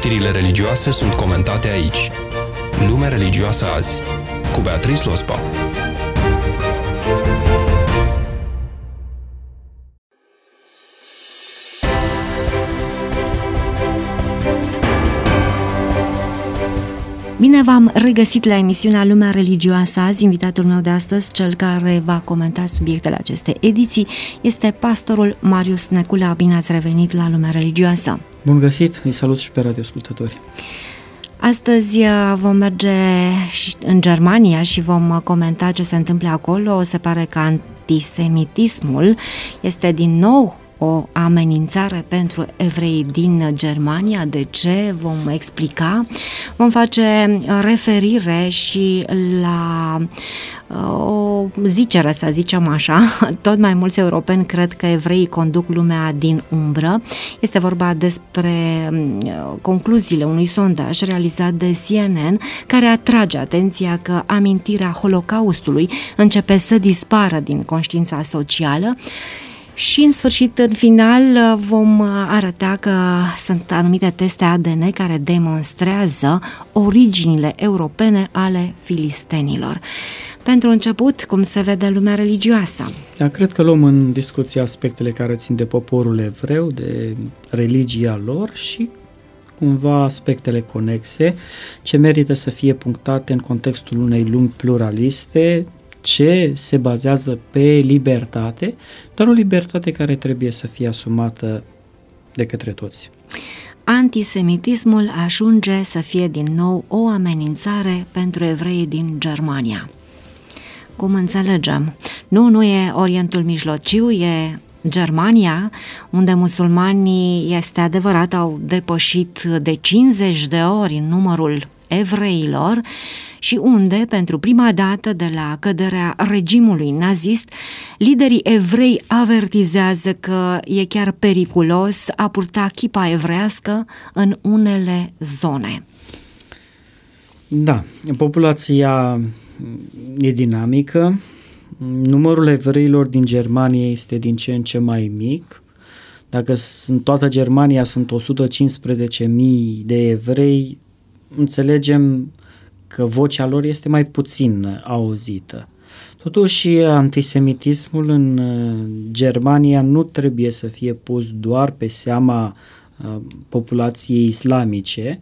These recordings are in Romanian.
Știrile religioase sunt comentate aici. Lumea religioasă azi, cu Beatrice Lospa. Bine v-am regăsit la emisiunea Lumea Religioasă azi. Invitatul meu de astăzi, cel care va comenta subiectele acestei ediții, este pastorul Marius Necula. Bine ați revenit la Lumea Religioasă! Bun găsit! Îi salut și pe radioascultători! Astăzi vom merge în Germania și vom comenta ce se întâmplă acolo. Se pare că antisemitismul este din nou o amenințare pentru evreii din Germania. De ce? Vom explica. Vom face referire și la o zicere, să zicem așa. Tot mai mulți europeni cred că evreii conduc lumea din umbră. Este vorba despre concluziile unui sondaj realizat de CNN, care atrage atenția că amintirea Holocaustului începe să dispară din conștiința socială. Și în sfârșit, în final, vom arăta că sunt anumite teste ADN care demonstrează originile europene ale filistenilor. Pentru început, cum se vede lumea religioasă? Cred că luăm în discuție aspectele care țin de poporul evreu, de religia lor și cumva aspectele conexe, ce merită să fie punctate în contextul unei lumi pluraliste, ce se bazează pe libertate, dar o libertate care trebuie să fie asumată de către toți. Antisemitismul ajunge să fie din nou o amenințare pentru evreii din Germania. Cum înțelegem? Nu e Orientul Mijlociu, e Germania, unde musulmanii, este adevărat, au depășit de 50 de ori numărul evreilor și unde, pentru prima dată de la căderea regimului nazist, liderii evrei avertizează că e chiar periculos a purta chipa evrească în unele zone. Da, populația e dinamică, numărul evreilor din Germania este din ce în ce mai mic. Dacă în toată Germania sunt 115.000 de evrei, înțelegem că vocea lor este mai puțin auzită. Totuși, antisemitismul în Germania nu trebuie să fie pus doar pe seama populației islamice.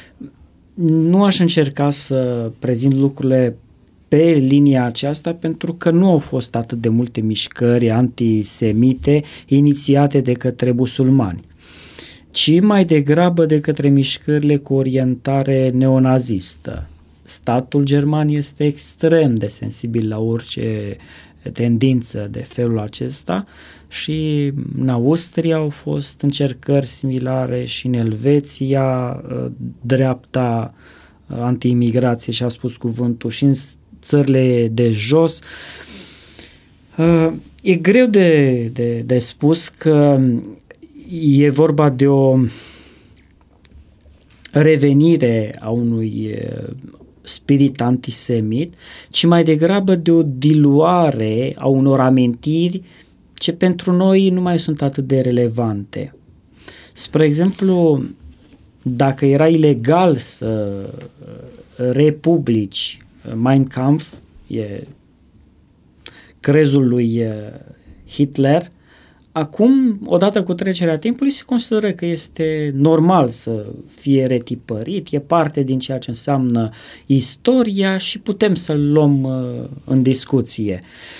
Nu aș încerca să prezint lucrurile pe linia aceasta pentru că nu au fost atât de multe mișcări antisemite inițiate de către musulmani, ci mai degrabă de către mișcările cu orientare neonazistă. Statul german este extrem de sensibil la orice tendință de felul acesta și în Austria au fost încercări similare și în Elveția, dreapta anti-imigrație și-a spus cuvântul, și în țările de jos. E greu de spus că e vorba de o revenire a unui spirit antisemit, ci mai degrabă de o diluare a unor amintiri ce pentru noi nu mai sunt atât de relevante. Spre exemplu, dacă era ilegal să republici Mein Kampf, e crezul lui Hitler, acum, odată cu trecerea timpului, se consideră că este normal să fie retipărit, e parte din ceea ce înseamnă istoria și putem să-l luăm în discuție.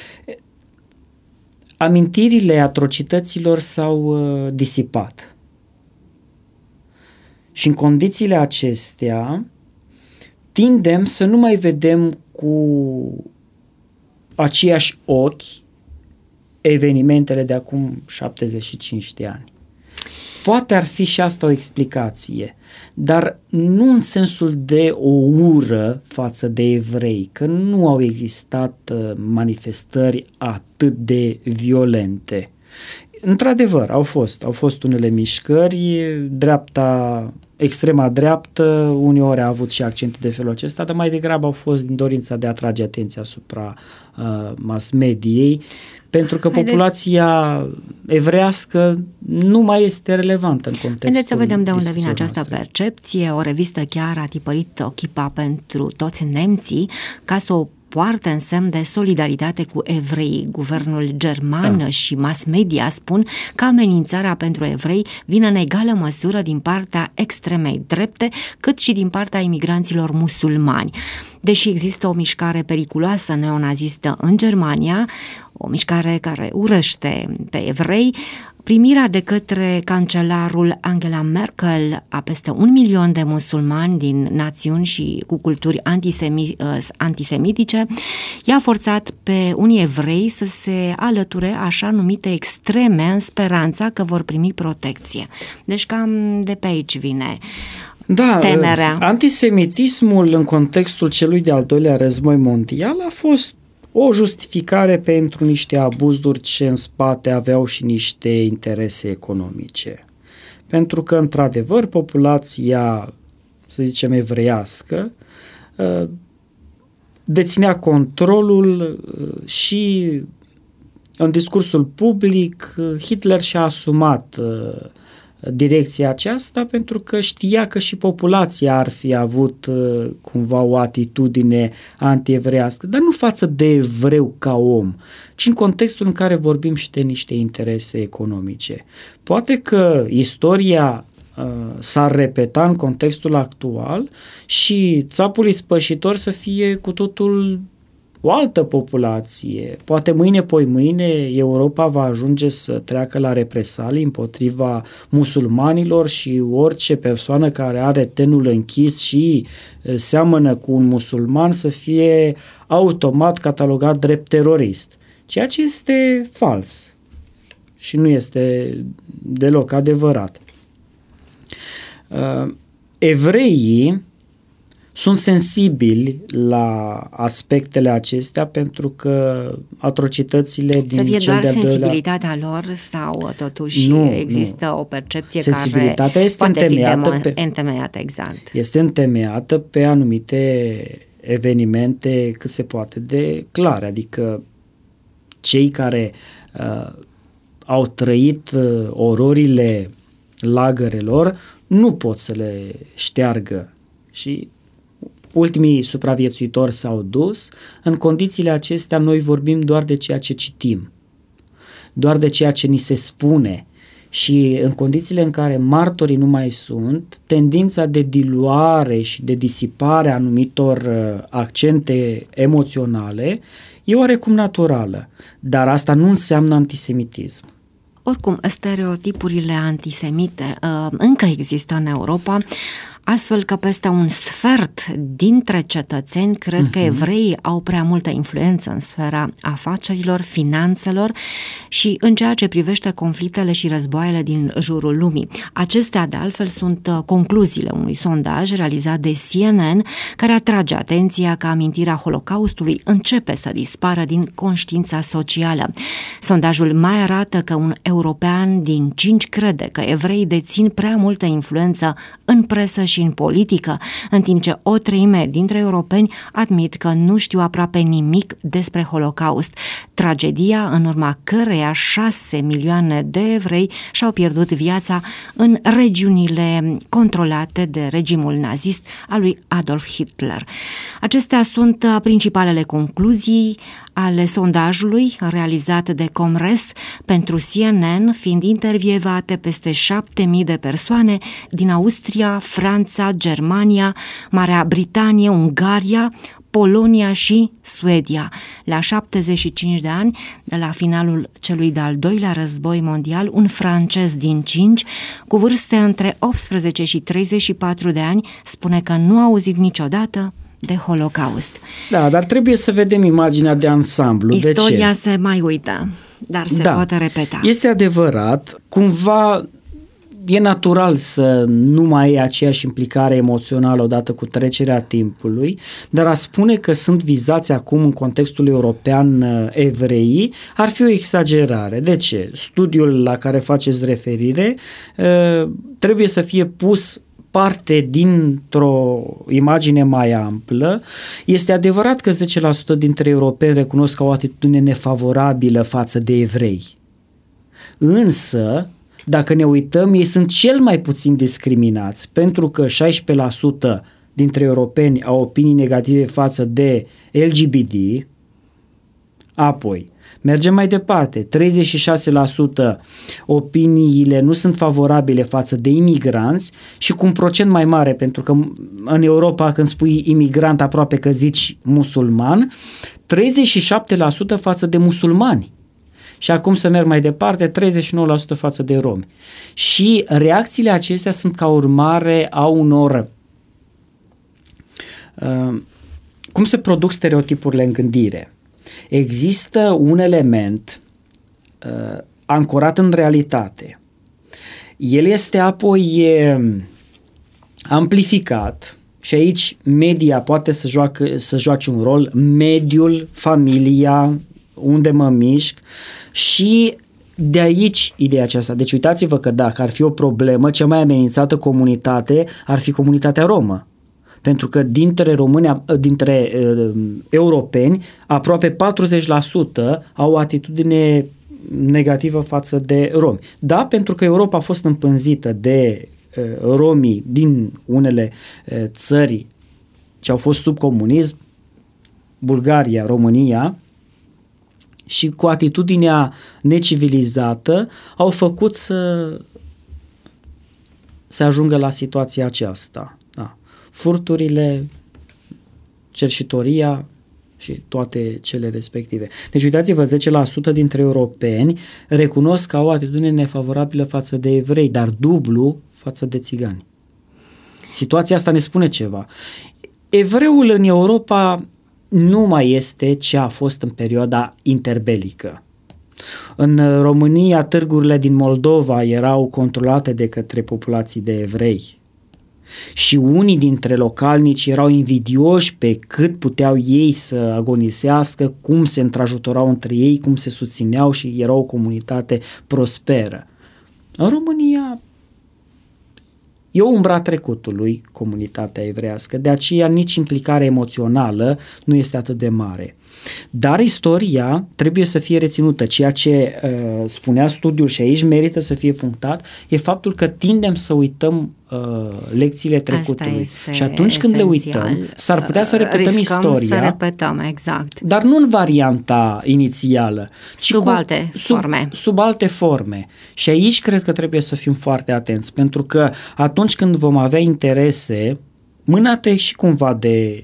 Amintirile atrocităților s-au disipat. Și în condițiile acestea tindem să nu mai vedem cu aceiași ochi evenimentele de acum 75 de ani. Poate ar fi și asta o explicație, dar nu în sensul de o ură față de evrei, că nu au existat manifestări atât de violente. Într-adevăr, au fost unele mișcări, dreapta extrema dreaptă uneori a avut și accente de felul acesta, dar mai degrabă au fost din dorința de a atrage atenția asupra mass mediei, pentru că populația evrească nu mai este relevantă în contextul. Haideți să vedem de unde vine această percepție. O revistă chiar a tipărit o chipă pentru toți nemții ca să o poartă în semn de solidaritate cu evrei. Guvernul german și mass media spun că amenințarea pentru evrei vine în egală măsură din partea extremei drepte, cât și din partea imigranților musulmani. Deși există o mișcare periculoasă neonazistă în Germania, o mișcare care urăște pe evrei, primirea de către cancelarul Angela Merkel a peste 1 milion de musulmani din națiuni și cu culturi antisemitice i-a forțat pe unii evrei să se alăture așa numite extreme în speranța că vor primi protecție. Deci cam de pe aici vine temerea. Antisemitismul în contextul celui de-al doilea război mondial a fost o justificare pentru niște abuzuri ce în spate aveau și niște interese economice. Pentru că, într-adevăr, populația, să zicem, evreiască, deținea controlul și în discursul public Hitler și-a asumat direcția aceasta pentru că știa că și populația ar fi avut cumva o atitudine anti-evreiască, dar nu față de evreu ca om, ci în contextul în care vorbim și de niște interese economice. Poate că istoria s-ar repeta în contextul actual și țapul ispășitor să fie cu totul o altă populație. Poate mâine, poimâine, Europa va ajunge să treacă la represalii împotriva musulmanilor și orice persoană care are tenul închis și seamănă cu un musulman să fie automat catalogat drept terorist. Ceea ce este fals și nu este deloc adevărat. Evreii sunt sensibili la aspectele acestea pentru că atrocitățile din să fie cel doar de-al doilea... sensibilitatea lor sau totuși există o percepție sensibilitatea care este poate întemeiată fi întemeiată, exact. Este întemeiată pe anumite evenimente cât se poate de clare, adică cei care au trăit ororile lagărelor nu pot să le șteargă și ultimii supraviețuitori s-au dus. În condițiile acestea noi vorbim doar de ceea ce citim, doar de ceea ce ni se spune și în condițiile în care martorii nu mai sunt, tendința de diluare și de disipare a anumitor accente emoționale e oarecum naturală, dar asta nu înseamnă antisemitism. Oricum, stereotipurile antisemite încă există în Europa, astfel că peste un sfert dintre cetățeni cred că evreii au prea multă influență în sfera afacerilor, finanțelor și în ceea ce privește conflictele și războaiele din jurul lumii. Acestea, de altfel, sunt concluziile unui sondaj realizat de CNN, care atrage atenția că amintirea Holocaustului începe să dispară din conștiința socială. Sondajul mai arată că un european din 5 crede că evreii dețin prea multă influență în presă și în politică, în timp ce o treime dintre europeni admit că nu știu aproape nimic despre Holocaust, tragedia în urma căreia 6 milioane de evrei și-au pierdut viața în regiunile controlate de regimul nazist al lui Adolf Hitler. Acestea sunt principalele concluzii ale sondajului realizat de Comres pentru CNN, fiind intervievate peste 7.000 de persoane din Austria, Franța, Germania, Marea Britanie, Ungaria, Polonia și Suedia. La 75 de ani, de la finalul celui de-al doilea război mondial, un francez din 5, cu vârste între 18 și 34 de ani, spune că nu a auzit niciodată de Holocaust. Da, dar trebuie să vedem imaginea de ansamblu. Istoria de ce? se mai uită, dar se poate repeta. Este adevărat, cumva e natural să nu mai ai aceeași implicare emoțională odată cu trecerea timpului, dar a spune că sunt vizați acum în contextul european evreii ar fi o exagerare. De ce? Studiul la care faceți referire trebuie să fie pus parte dintr-o imagine mai amplă. Este adevărat că 10% dintre europeni recunosc că au o atitudine nefavorabilă față de evrei. Însă, dacă ne uităm, ei sunt cel mai puțin discriminați, pentru că 16% dintre europeni au opinii negative față de LGBT. Apoi, mergem mai departe, 36% opiniile nu sunt favorabile față de imigranți și cu un procent mai mare, pentru că în Europa când spui imigrant aproape că zici musulman, 37% față de musulmani. Și acum să merg mai departe, 39% față de romi. Și reacțiile acestea sunt ca urmare a unor... cum se produc stereotipurile în gândire? Există un element ancorat în realitate. El este apoi amplificat și aici media poate să joace un rol, mediul, familia, unde mă mișc și de aici ideea aceasta. Deci uitați-vă că dacă ar fi o problemă, cea mai amenințată comunitate ar fi comunitatea romă. Pentru că dintre europeni, aproape 40% au o atitudine negativă față de romi. Da, pentru că Europa a fost împânzită de romii din unele țări ce au fost sub comunism, Bulgaria, România, și cu atitudinea necivilizată au făcut să se ajungă la situația aceasta. Da. Furturile, cerșitoria și toate cele respective. Deci uitați-vă, 10% dintre europeni recunosc că au o atitudine nefavorabilă față de evrei, dar dublu față de țigani. Situația asta ne spune ceva. Evreul în Europa nu mai este ce a fost în perioada interbelică. În România, târgurile din Moldova erau controlate de către populații de evrei. Și unii dintre localnici erau invidioși pe cât puteau ei să agonisească, cum se întrajutorau între ei, cum se susțineau și era o comunitate prosperă. În România e o umbra trecutului comunitatea evreiască, de aceea nici implicarea emoțională nu este atât de mare. Dar istoria trebuie să fie reținută. Ceea ce spunea studiul și aici merită să fie punctat e faptul că tindem să uităm lecțiile trecutului. Și atunci când le uităm, s-ar putea să repetăm istoria. Să repetăm, exact. Dar nu în varianta inițială, ci sub alte forme. Și aici cred că trebuie să fim foarte atenți, pentru că atunci când vom avea interese mânate și cumva de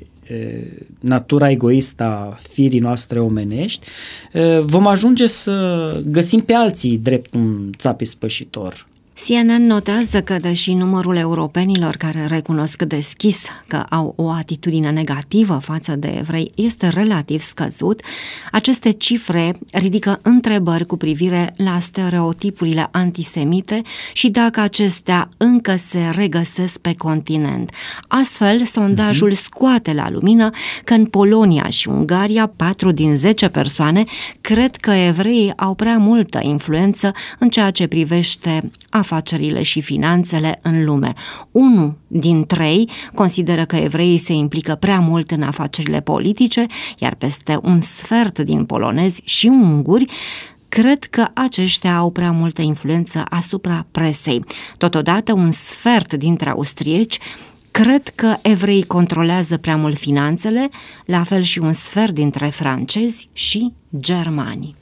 natura egoistă a firii noastre omenești, vom ajunge să găsim pe alții drept un țap ispășitor. CNN notează că, deși numărul europenilor care recunosc deschis că au o atitudine negativă față de evrei este relativ scăzut, aceste cifre ridică întrebări cu privire la stereotipurile antisemite și dacă acestea încă se regăsesc pe continent. Astfel, sondajul scoate la lumină că în Polonia și Ungaria 4 din 10 persoane cred că evreii au prea multă influență în ceea ce privește afacerile și finanțele în lume. 1 din 3 consideră că evreii se implică prea mult în afacerile politice, iar peste un sfert din polonezi și unguri cred că aceștia au prea multă influență asupra presei. Totodată, un sfert dintre austrieci cred că evreii controlează prea mult finanțele, la fel și un sfert dintre francezi și germani.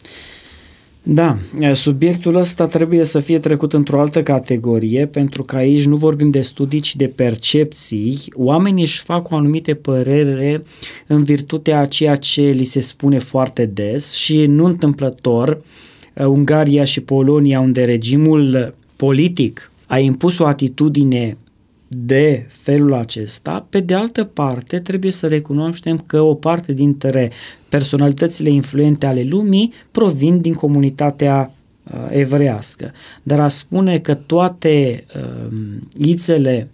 Da, subiectul ăsta trebuie să fie trecut într-o altă categorie, pentru că aici nu vorbim de studii, ci de percepții. Oamenii își fac o anumite părere în virtutea a ceea ce li se spune foarte des și nu întâmplător Ungaria și Polonia, unde regimul politic a impus o atitudine de felul acesta. Pe de altă parte, trebuie să recunoaștem că o parte dintre personalitățile influente ale lumii provin din comunitatea evreiască. Dar a spune că toate ițele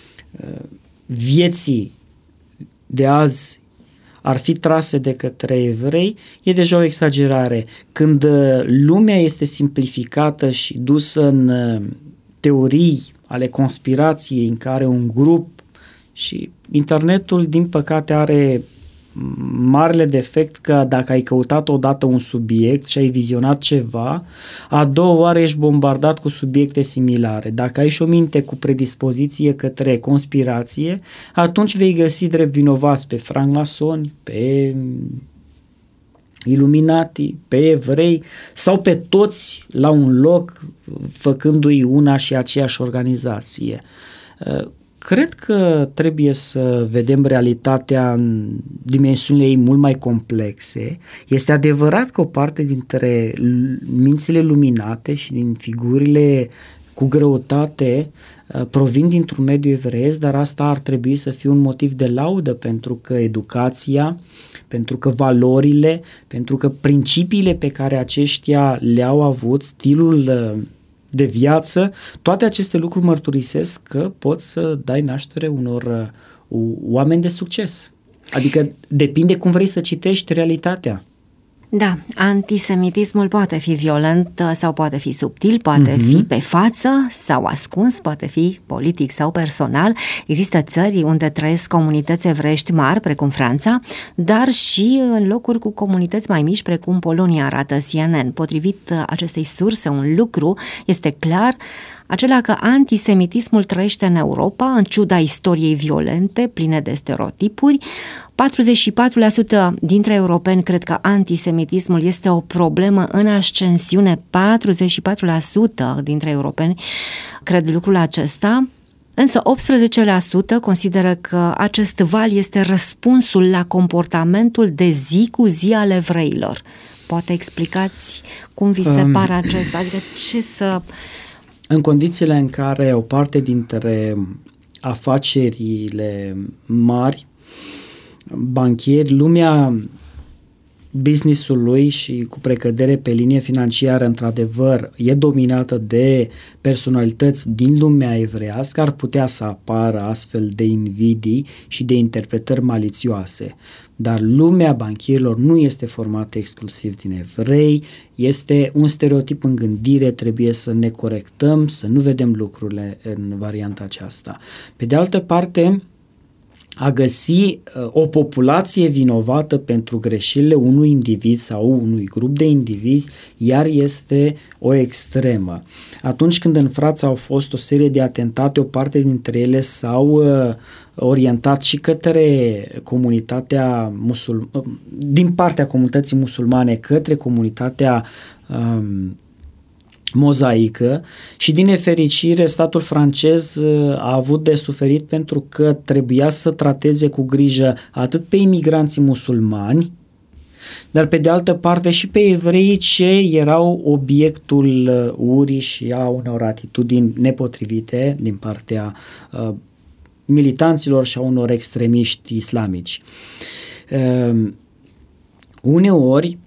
vieții de azi ar fi trase de către evrei, e deja o exagerare. Când lumea este simplificată și dusă în teorii ale conspirației în care un grup, și internetul din păcate are marele defect că dacă ai căutat odată un subiect și ai vizionat ceva, a doua oară ești bombardat cu subiecte similare. Dacă ai și o minte cu predispoziție către conspirație, atunci vei găsi drept vinovați pe francmasoni, pe Illuminati, pe evrei sau pe toți la un loc făcându-i una și aceeași organizație. Cred că trebuie să vedem realitatea în dimensiunile ei mult mai complexe. Este adevărat că o parte dintre mințile luminate și din figurile cu greutate provin dintr-un mediu evreiesc, dar asta ar trebui să fie un motiv de laudă, pentru că educația, pentru că valorile, pentru că principiile pe care aceștia le-au avut, stilul de viață, toate aceste lucruri mărturisesc că poți să dai naștere unor oameni de succes. Adică depinde cum vrei să citești realitatea. Da, antisemitismul poate fi violent sau poate fi subtil, poate fi pe față sau ascuns, poate fi politic sau personal. Există țări unde trăiesc comunități evreiești mari, precum Franța, dar și în locuri cu comunități mai mici, precum Polonia, arată CNN. Potrivit acestei surse, un lucru este clar, acela că antisemitismul trăiește în Europa, în ciuda istoriei violente, pline de stereotipuri. 44% dintre europeni cred că antisemitismul este o problemă în ascensiune, 44% dintre europeni cred lucrul acesta, însă 18% consideră că acest val este răspunsul la comportamentul de zi cu zi al evreilor. Poate explicați cum vi se pare acesta, adică ce să... În condițiile în care o parte dintre afacerile mari, banchieri, lumea business-ului și cu precădere pe linie financiară, într-adevăr, e dominată de personalități din lumea evreiască, ar putea să apară astfel de invidii și de interpretări malițioase. Dar lumea banchierilor nu este formată exclusiv din evrei, este un stereotip în gândire, trebuie să ne corectăm, să nu vedem lucrurile în varianta aceasta. Pe de altă parte, a găsi o populație vinovată pentru greșelile unui individ sau unui grup de indivizi, iar este o extremă. Atunci când în Franța au fost o serie de atentate, o parte dintre ele s-au orientat și către comunitatea din partea comunității musulmane către comunitatea mozaică și din nefericire statul francez a avut de suferit pentru că trebuia să trateze cu grijă atât pe imigranții musulmani, dar pe de altă parte și pe evreii ce erau obiectul urii și a unor atitudini nepotrivite din partea militanților și a unor extremiști islamici. Uneori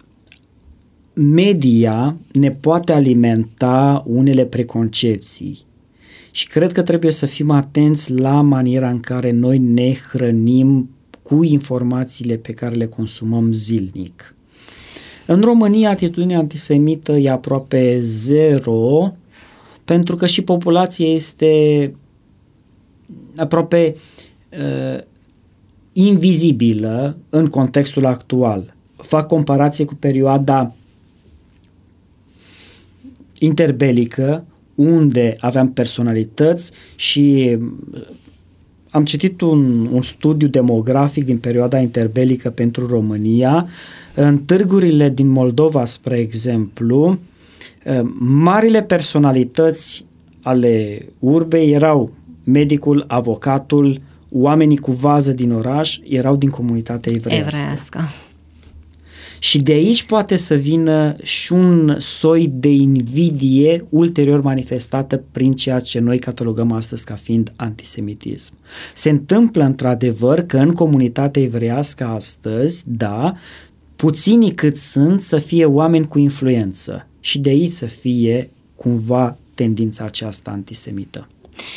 media ne poate alimenta unele preconcepții și cred că trebuie să fim atenți la maniera în care noi ne hrănim cu informațiile pe care le consumăm zilnic. În România atitudinea antisemită e aproape zero, pentru că și populația este aproape invizibilă în contextul actual. Fac comparație cu perioada interbelică, unde aveam personalități și am citit un studiu demografic din perioada interbelică pentru România. În târgurile din Moldova, spre exemplu, marile personalități ale urbei erau medicul, avocatul, oamenii cu vază din oraș erau din comunitatea evreiască. Și de aici poate să vină și un soi de invidie ulterior manifestată prin ceea ce noi catalogăm astăzi ca fiind antisemitism. Se întâmplă într-adevăr că în comunitatea evreiască astăzi, da, puținii cât sunt să fie oameni cu influență și de aici să fie cumva tendința aceasta antisemită.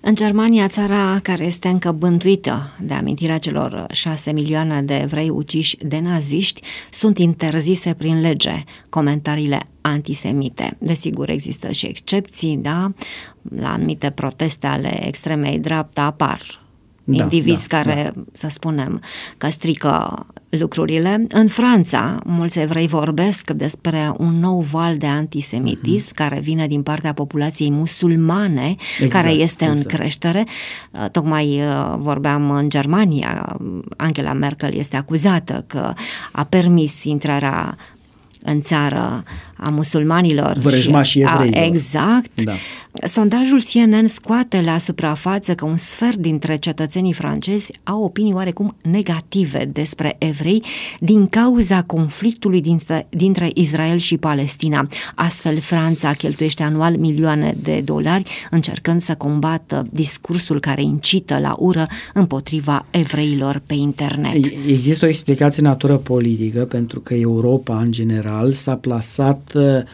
În Germania, țara care este încă bântuită de amintirea celor 6 milioane de evrei uciși de naziști, sunt interzise prin lege comentariile antisemite. Desigur, există și excepții, da? La anumite proteste ale extremei dreapta apar indivizi care, să spunem, că strică lucrurile. În Franța, mulți evrei vorbesc despre un nou val de antisemitism care vine din partea populației musulmane, care este în creștere. Tocmai vorbeam în Germania, Angela Merkel este acuzată că a permis intrarea în țară a musulmanilor vrăjmași evreilor. Exact. Da. Sondajul CNN scoate la suprafață că un sfert dintre cetățenii francezi au opinii oarecum negative despre evrei din cauza conflictului dintre Israel și Palestina. Astfel, Franța cheltuiește anual milioane de dolari încercând să combată discursul care incită la ură împotriva evreilor pe internet. Există o explicație natură politică, pentru că Europa, în general, s-a plasat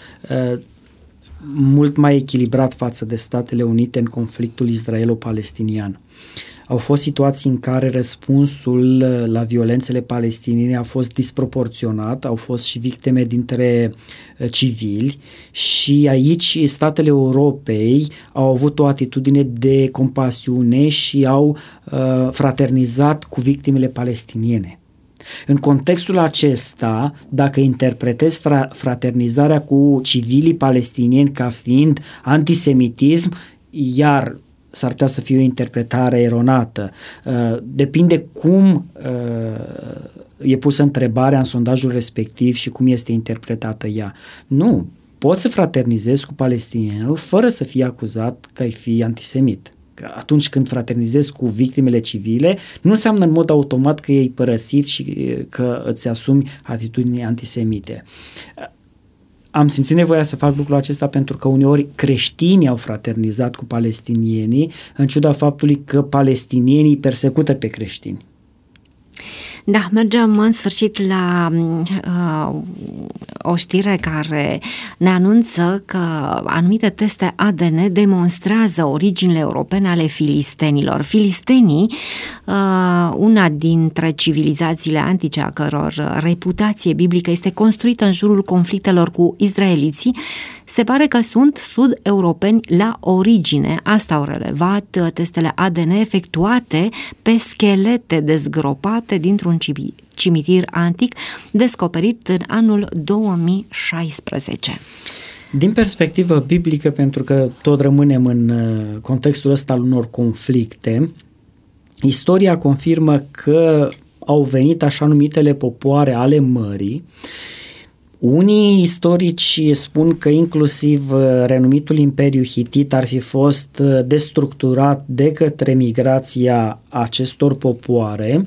mult mai echilibrat față de Statele Unite în conflictul israelo-palestinian. Au fost situații în care răspunsul la violențele palestiniene a fost disproporționat, au fost și victime dintre civili și aici statele Europei au avut o atitudine de compasiune și au fraternizat cu victimele palestiniene. În contextul acesta, dacă interpretezi fraternizarea cu civilii palestinieni ca fiind antisemitism, iar s-ar putea să fie o interpretare eronată. Depinde cum e pusă întrebarea în sondajul respectiv și cum este interpretată ea. Nu, poți să fraternizezi cu palestinienul fără să fii acuzat că ai fi antisemit. Atunci când fraternizezi cu victimele civile, nu înseamnă în mod automat că i-ai părăsit și că îți asumi atitudini antisemite. Am simțit nevoia să fac lucrul acesta pentru că uneori creștinii au fraternizat cu palestinienii, în ciuda faptului că palestinienii persecută pe creștini. Da, mergem în sfârșit la o știre care ne anunță că anumite teste ADN demonstrează originile europene ale filistenilor. Filistenii, una dintre civilizațiile antice a căror reputație biblică este construită în jurul conflictelor cu izraeliții, se pare că sunt sud-europeni la origine. Asta au relevat testele ADN efectuate pe schelete dezgropate dintr-un cimitir antic descoperit în anul 2016. Din perspectivă biblică, pentru că tot rămânem în contextul ăsta al unor conflicte, istoria confirmă că au venit așa numitele popoare ale mării. Unii istorici spun că inclusiv renumitul Imperiu Hitit ar fi fost destructurat de către migrația acestor popoare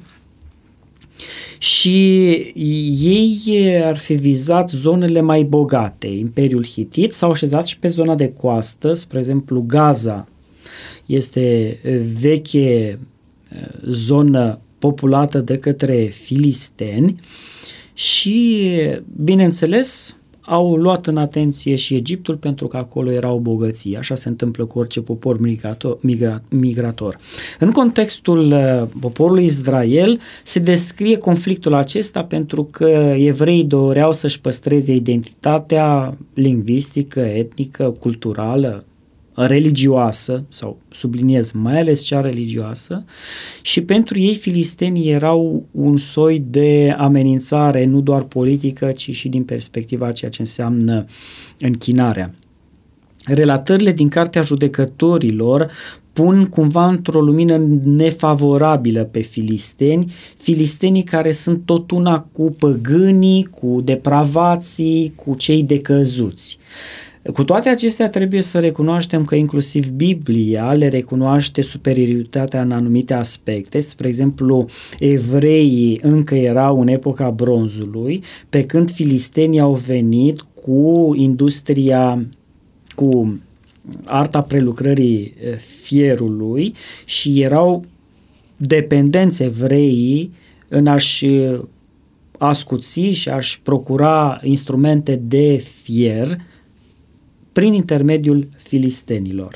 și ei ar fi vizat zonele mai bogate. Imperiul Hitit s-au așezat și pe zona de coastă, spre exemplu Gaza este veche zonă populată de către filisteni și, bineînțeles, au luat în atenție și Egiptul pentru că acolo era o bogăție. Așa se întâmplă cu orice popor migrator. În contextul poporului Israel se descrie conflictul acesta pentru că evreii doreau să-și păstreze identitatea lingvistică, etnică, culturală, religioasă, sau subliniez mai ales cea religioasă, și pentru ei filistenii erau un soi de amenințare nu doar politică, ci și din perspectiva ceea ce înseamnă închinarea. Relatările din Cartea Judecătorilor pun cumva într-o lumină nefavorabilă pe filistenii care sunt tot una cu păgânii, cu depravații, cu cei decăzuți. Cu toate acestea trebuie să recunoaștem că inclusiv Biblia le recunoaște superioritatea în anumite aspecte. Spre exemplu, evreii încă erau în epoca bronzului, pe când filistenii au venit cu industria, cu arta prelucrării fierului și erau dependenți evreii în a-și ascuți și a-și procura instrumente de fier prin intermediul filistenilor.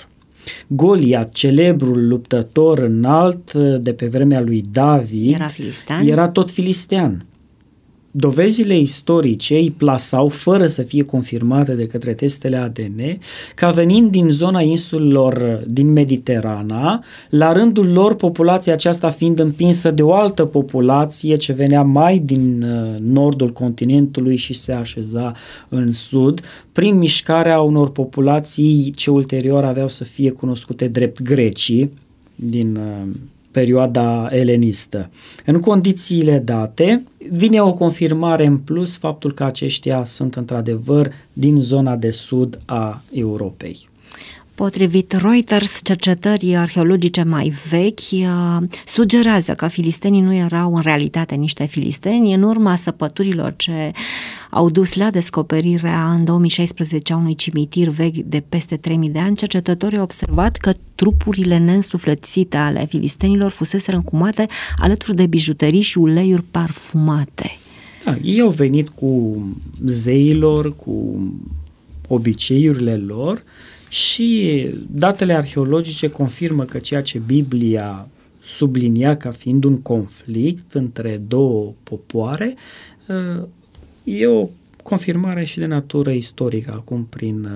Goliat, celebrul luptător înalt de pe vremea lui David, era tot filistean. Dovezile istorice îi plasau, fără să fie confirmate de către testele ADN, ca venind din zona insulelor din Mediterana, la rândul lor populația aceasta fiind împinsă de o altă populație ce venea mai din nordul continentului și se așeza în sud, prin mișcarea unor populații ce ulterior aveau să fie cunoscute drept grecii din perioada elenistă. În condițiile date, vine o confirmare în plus faptul că aceștia sunt într-adevăr din zona de sud a Europei. Potrivit Reuters, cercetări arheologice mai vechi sugerează că filistenii nu erau în realitate niște filisteni în urma săpăturilor ce au dus la descoperirea în 2016 a unui cimitir vechi de peste 3000 de ani. Cercetătorii au observat că trupurile neînsuflețite ale filistenilor fuseseră încumate alături de bijuterii și uleiuri parfumate. Da, ei au venit cu zeilor, cu obiceiurile lor, și datele arheologice confirmă că ceea ce Biblia sublinia ca fiind un conflict între două popoare e o confirmare și de natură istorică acum prin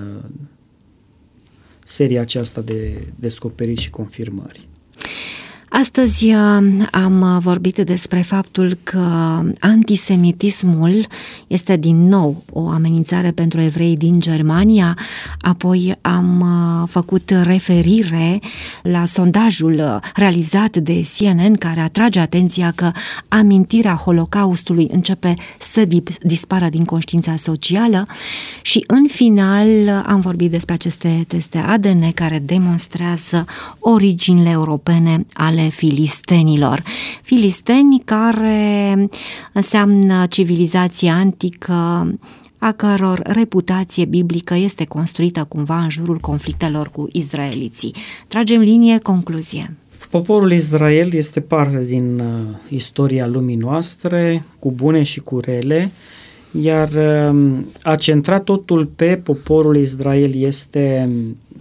seria aceasta de descoperiri și confirmări. Astăzi am vorbit despre faptul că antisemitismul este din nou o amenințare pentru evrei din Germania, apoi am făcut referire la sondajul realizat de CNN care atrage atenția că amintirea Holocaustului începe să dispară din conștiința socială și în final am vorbit despre aceste teste ADN care demonstrează originile europene ale filistenilor. Filisteni care înseamnă civilizația antică, a căror reputație biblică este construită cumva în jurul conflictelor cu izraeliții. Tragem linie, concluzie. Poporul Israel este parte din istoria lumii noastre, cu bune și cu rele, iar a centra totul pe poporul Israel este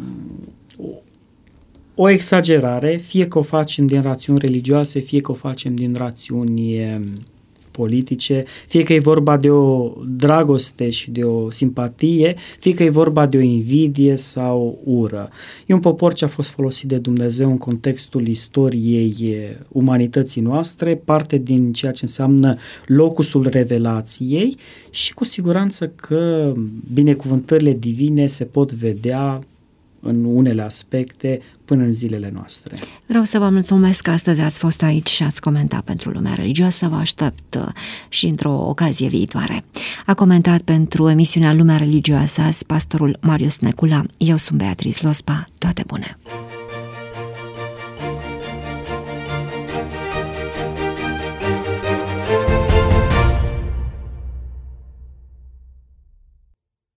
o exagerare, fie că o facem din rațiuni religioase, fie că o facem din rațiuni politice, fie că e vorba de o dragoste și de o simpatie, fie că e vorba de o invidie sau ură. E un popor ce a fost folosit de Dumnezeu în contextul istoriei umanității noastre, parte din ceea ce înseamnă locusul revelației și cu siguranță că binecuvântările divine se pot vedea în unele aspecte până în zilele noastre. Vreau să vă mulțumesc că astăzi ați fost aici și ați comentat pentru Lumea Religioasă. Vă aștept și într-o ocazie viitoare. A comentat pentru emisiunea Lumea Religioasă azi pastorul Marius Necula. Eu sunt Beatrice Lospa. Toate bune!